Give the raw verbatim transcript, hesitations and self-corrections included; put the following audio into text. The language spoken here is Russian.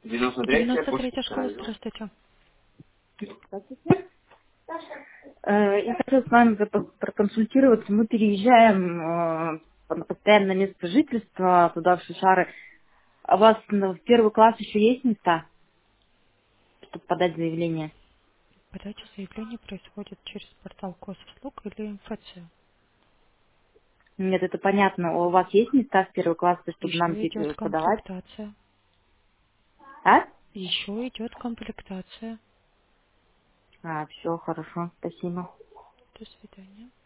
девяносто третья девяносто почта третья школа, район. здравствуйте. Здравствуйте. Э, Я хотела с вами запо- проконсультироваться. Мы переезжаем э, на постоянное место жительства туда, в Шишары. А у вас ну, в первый класс еще есть места, чтобы подать заявление? Подача заявления происходит через портал госуслуг или МФЦ. Нет, это понятно. А у вас есть места в первый класс, чтобы нам Еще идет пере- подавать? комплектация. А? Еще идет комплектация. А, все, хорошо, спасибо. До свидания.